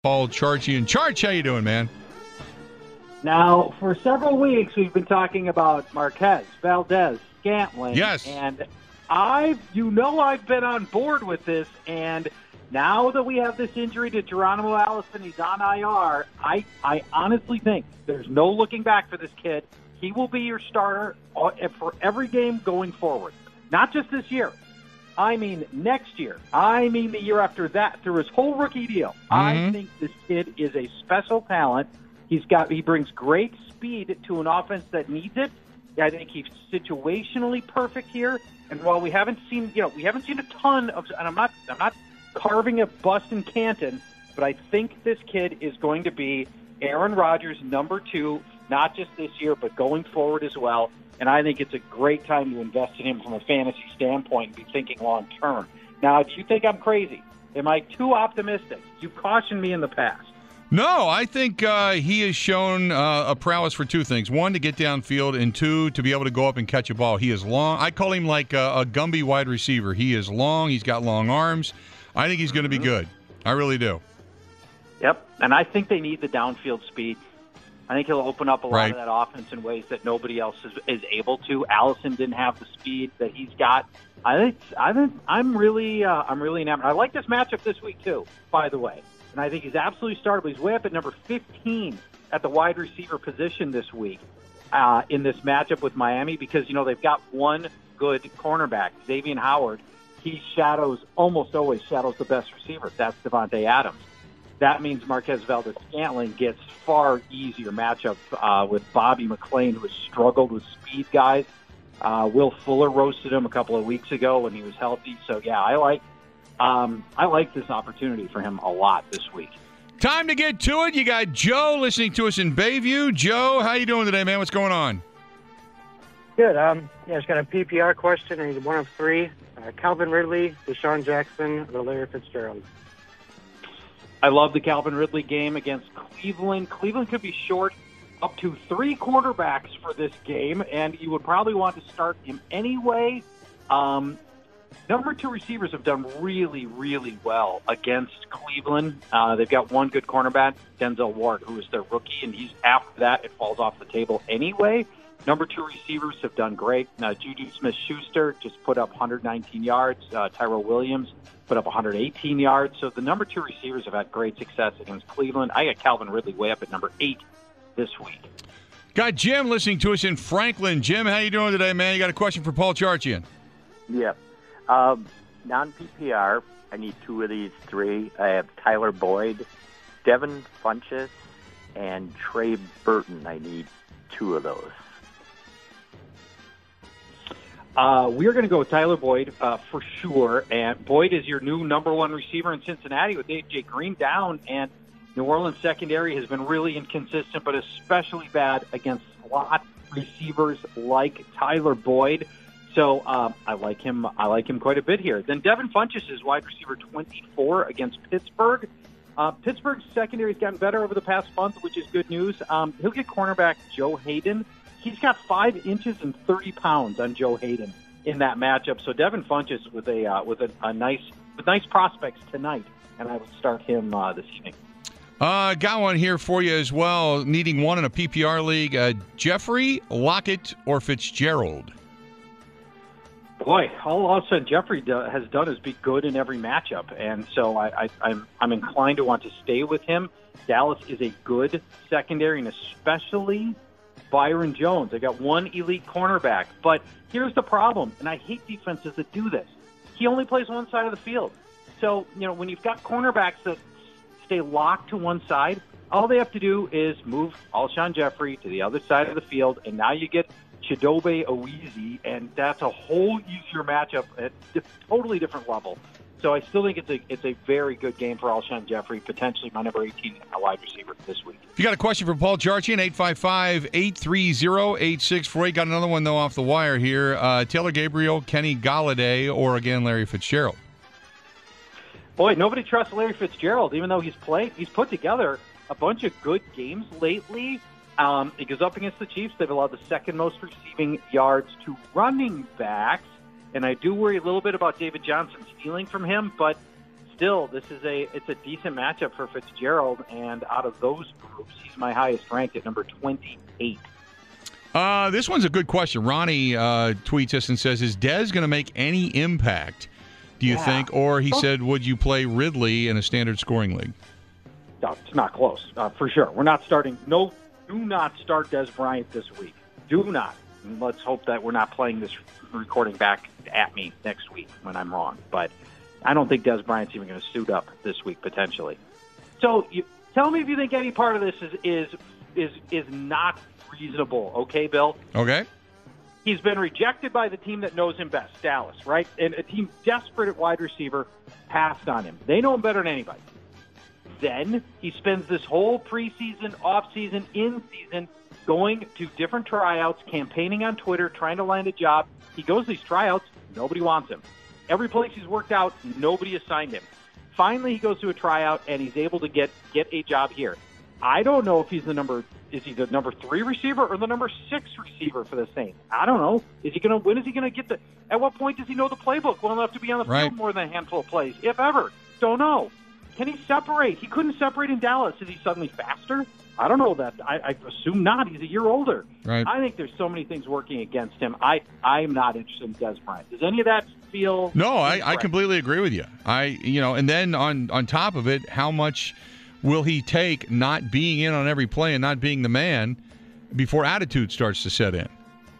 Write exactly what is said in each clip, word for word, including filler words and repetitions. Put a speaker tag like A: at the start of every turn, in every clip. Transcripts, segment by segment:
A: Paul Charchian. Charch, how you doing, man?
B: Now, for several weeks, we've been talking about Marquez, Valdez, Scantling.
A: Yes.
B: And I've, you know I've been on board with this, and now that we have this injury to Geronimo Allison, he's on I R, I, I honestly think there's no looking back for this kid. He will be your starter for every game going forward. Not just this year. I mean next year. I mean the year after that. Through his whole rookie deal, mm-hmm. I think this kid is a special talent. He's got he brings great speed to an offense that needs it. I think he's situationally perfect here. And while we haven't seen, you know, we haven't seen a ton of, and I'm not, I'm not carving a bust in Canton, but I think this kid is going to be Aaron Rodgers' number two, not just this year, but going forward as well. And I think it's a great time to invest in him from a fantasy standpoint and be thinking long term. Now, do you think I'm crazy? Am I too optimistic? You've cautioned me in the past.
A: No, I think uh, he has shown uh, a prowess for two things. One, to get downfield, and two, to be able to go up and catch a ball. He is long. I call him like a, a Gumby wide receiver. He is long. He's got long arms. I think he's going to be good. I really do.
B: Yep, and I think they need the downfield speed. I think he'll open up a lot
A: right.
B: of that offense in ways that nobody else is, is able to. Allison didn't have the speed that he's got. I think I think I'm really uh, I'm really enamored. I like this matchup this week too, by the way. And I think he's absolutely startable. He's way up at number fifteen at the wide receiver position this week uh, in this matchup with Miami because, you know, they've got one good cornerback, Xavier Howard. He shadows, almost always shadows the best receiver. That's Devontae Adams. That means Marquez Valdez-Scantling gets far easier matchup uh, with Bobby McClain, who has struggled with speed guys. Uh, Will Fuller roasted him a couple of weeks ago when he was healthy. So, yeah, I like Um, I like this opportunity for him a lot this week.
A: Time to get to it. You got Joe listening to us in Bayview. Joe, how you doing today, man? What's going on?
C: Good. Um, yeah, I've got a P P R question. I need one of three. Uh, Calvin Ridley, Deshaun Jackson, or Larry Fitzgerald.
B: I love the Calvin Ridley game against Cleveland. Cleveland could be short up to three quarterbacks for this game, and you would probably want to start him anyway. Um, Number two receivers have done really, really well against Cleveland. Uh, they've got one good cornerback, Denzel Ward, who is their rookie, and he's after that, it falls off the table anyway. Number two receivers have done great. Now, Juju Smith-Schuster just put up one hundred nineteen yards. Uh, Tyrell Williams put up one hundred eighteen yards. So the number two receivers have had great success against Cleveland. I got Calvin Ridley way up at number eight this week.
A: Got Jim listening to us in Franklin. Jim, how you doing today, man? You got a question for Paul Charchian?
D: Yeah. Um, non-P P R, I need two of these three. I have Tyler Boyd, Devin Funchess, and Trey Burton. I need two of those.
B: Uh, we're going to go with Tyler Boyd uh, for sure. And Boyd is your new number one receiver in Cincinnati with A J Green down. And New Orleans secondary has been really inconsistent, but especially bad against slot receivers like Tyler Boyd. So um, I like him. I like him quite a bit here. Then Devin Funchess is wide receiver twenty-four against Pittsburgh. Uh, Pittsburgh's secondary has gotten better over the past month, which is good news. Um, he'll get cornerback Joe Hayden. He's got five inches and thirty pounds on Joe Hayden in that matchup. So Devin Funchess with a uh, with a, a nice with nice prospects tonight, and I would start him uh, this evening.
A: Uh, got one here for you as well. Needing one in a P P R league: uh, Jeffrey, Lockett, or Fitzgerald.
B: Boy, all, all of a sudden Jeffrey do, has done is be good in every matchup, and so I, I, I'm I'm inclined to want to stay with him. Dallas is a good secondary, and especially Byron Jones. They got one elite cornerback, but here's the problem, and I hate defenses that do this. He only plays one side of the field, so you know when you've got cornerbacks that stay locked to one side, all they have to do is move Alshon Jeffrey to the other side of the field, and now you get Chidobe Owizi, and that's a whole easier matchup at a totally different level. So I still think it's a it's a very good game for Alshon Jeffrey, potentially my number eighteen wide receiver this week.
A: If you got a question for Paul Charchian, eight five five, eight three zero, eight six four eight. Got another one, though, off the wire here. Uh, Taylor Gabriel, Kenny Golladay, or, again, Larry Fitzgerald?
B: Boy, nobody trusts Larry Fitzgerald, even though he's played. He's put together a bunch of good games lately. Um, it goes up against the Chiefs. They've allowed the second most receiving yards to running backs. And I do worry a little bit about David Johnson stealing from him, but still, this is a it's a decent matchup for Fitzgerald, and out of those groups, he's my highest ranked at number twenty-eight.
A: Uh, this one's a good question. Ronnie uh, tweets us and says, is Dez going to make any impact, do you
B: yeah.
A: think? Or he said, would you play Ridley in a standard scoring league?
B: No, it's not close, uh, for sure. We're not starting. No, do not start Dez Bryant this week. Do not. And let's hope that we're not playing this recording back at me next week when I'm wrong. But I don't think Dez Bryant's even going to suit up this week, potentially. So you, tell me if you think any part of this is is is, is not reasonable, okay, Bill?
A: Okay.
B: He's been rejected by the team that knows him best, Dallas, right? And a team desperate at wide receiver passed on him. They know him better than anybody. Then he spends this whole preseason, offseason, in-season going to different tryouts, campaigning on Twitter, trying to land a job. He goes to these tryouts, nobody wants him. Every place he's worked out, nobody has signed him. Finally, he goes to a tryout, and he's able to get, get a job here. I don't know if he's the number is he the number three receiver or the number six receiver for the Saints. I don't know. Is he going to? When is he going to get the? At what point does he know the playbook well enough to be on the
A: right.
B: field more than a handful of plays, if ever? Don't know. Can he separate? He couldn't separate in Dallas. Is he suddenly faster? I don't know that. I, I assume not. He's a year older.
A: Right.
B: I think there's so many things working against him. I I'm not interested in Dez Bryant. Does any of that feel?
A: No, I, I completely agree with you. I you know, and then on on top of it, how much will he take not being in on every play and not being the man before attitude starts to set in?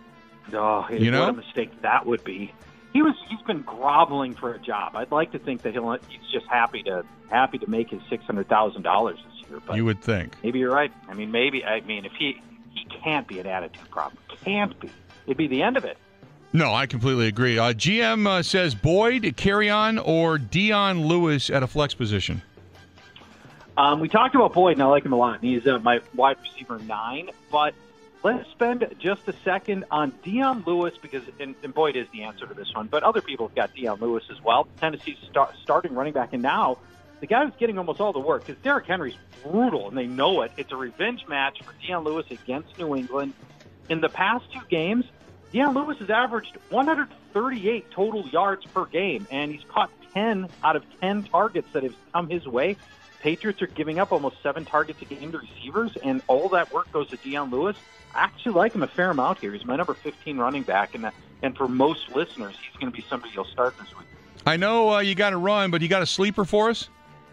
B: Oh,
A: you know?
B: What a mistake that would be. He was he's been groveling for a job. I'd like to think that he'll he's just happy to happy to make his six hundred thousand dollars this year. But
A: you would think.
B: Maybe you're right. I mean, maybe I mean if he he can't be an attitude problem. Can't be. It'd be the end of it.
A: No, I completely agree. Uh, G M uh, says Boyd, Kerryon, or Dion Lewis at a flex position.
B: Um, we talked about Boyd, and I like him a lot. He's uh, my wide receiver nine. But let's spend just a second on Dion Lewis because, and, and Boyd is the answer to this one, but other people have got Dion Lewis as well. Tennessee's start, starting running back, and now the guy who's getting almost all the work because Derrick Henry's brutal, and they know it. It's a revenge match for Dion Lewis against New England. In the past two games, Dion Lewis has averaged one hundred thirty-eight total yards per game, and he's caught ten out of ten targets that have come his way. Patriots are giving up almost seven targets a game to receivers, and all that work goes to Dion Lewis. I actually like him a fair amount here. He's my number fifteen running back, and and for most listeners, he's going to be somebody you'll start this week.
A: I know uh, you got to run, but you got a sleeper for us?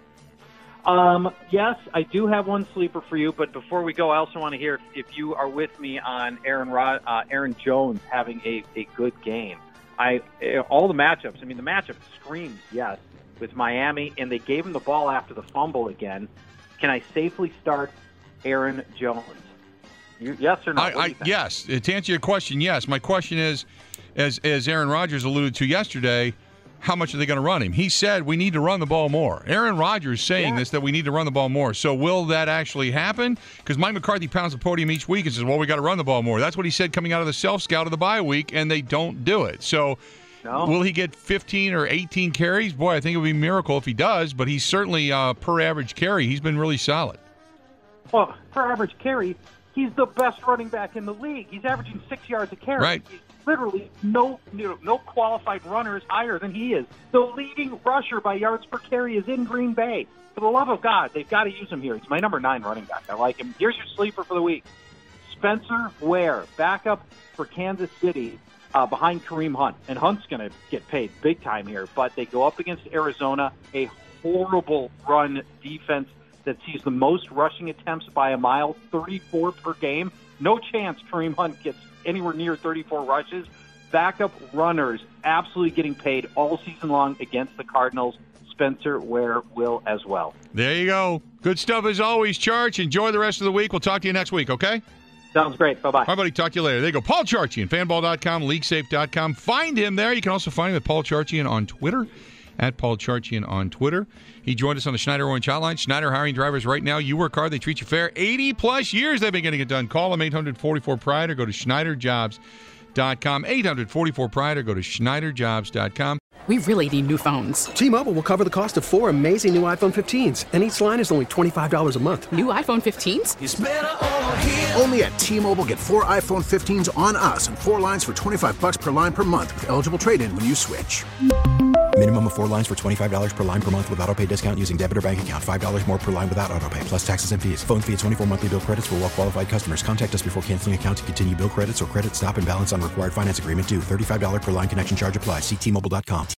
B: Um, yes, I do have one sleeper for you, but before we go, I also want to hear if, if you are with me on Aaron Rod, uh, Aaron Jones having a, a good game. I all the matchups. I mean, the matchup screams yes with Miami, and they gave him the ball after the fumble again. Can I safely start Aaron Jones? You, yes or no?
A: I, I, yes. To answer your question, yes. My question is, as as Aaron Rodgers alluded to yesterday, how much are they going to run him? He said we need to run the ball more. Aaron Rodgers saying yeah. this, that we need to run the ball more. So will that actually happen? Because Mike McCarthy pounds the podium each week and says, well, we got to run the ball more. That's what he said coming out of the self-scout of the bye week, and they don't do it. So no. Will he get fifteen or eighteen carries? Boy, I think it would be a miracle if he does, but he's certainly uh, per average carry. He's been really solid.
B: Well, per average carry, he's the best running back in the league. He's averaging six yards a carry.
A: Right.
B: He's literally no, no no qualified runner is higher than he is. The leading rusher by yards per carry is in Green Bay. For the love of God, they've got to use him here. He's my number nine running back. I like him. Here's your sleeper for the week. Spencer Ware, backup for Kansas City. Uh, behind Kareem Hunt. And Hunt's going to get paid big time here, but they go up against Arizona, a horrible run defense that sees the most rushing attempts by a mile, thirty-four per game. No chance Kareem Hunt gets anywhere near thirty-four rushes. Backup runners absolutely getting paid all season long against the Cardinals. Spencer Ware will as well.
A: There you go. Good stuff as always, Charch. Enjoy the rest of the week. We'll talk to you next week, okay?
B: Sounds great. Bye-bye.
A: All right, buddy. Talk to you later. There you go. Paul Charchian, fanball dot com, league safe dot com. Find him there. You can also find him at Paul Charchian on Twitter, at Paul Charchian on Twitter. He joined us on the Schneider Orange Hotline. Schneider hiring drivers right now. You work hard. They treat you fair. eighty-plus years they've been getting it done. Call them, eight hundred forty-four pride, or go to Schneider Jobs dot com. eight hundred forty-four pride, or go to Schneider Jobs dot com.
E: We really need new phones.
F: T-Mobile will cover the cost of four amazing new iPhone fifteens, and each line is only twenty-five dollars a month.
E: New iPhone fifteens?
G: It's better over here. Only at T-Mobile, get four iPhone fifteens on us and four lines for twenty-five dollars per line per month with eligible trade-in when you switch.
H: Minimum of four lines for twenty-five dollars per line per month with autopay discount using debit or bank account. five dollars more per line without autopay, plus taxes and fees. Phone fee at twenty-four monthly bill credits for well qualified customers. Contact us before canceling account to continue bill credits or credit stop and balance on required finance agreement due. thirty-five dollars per line connection charge applies. See T Mobile dot com.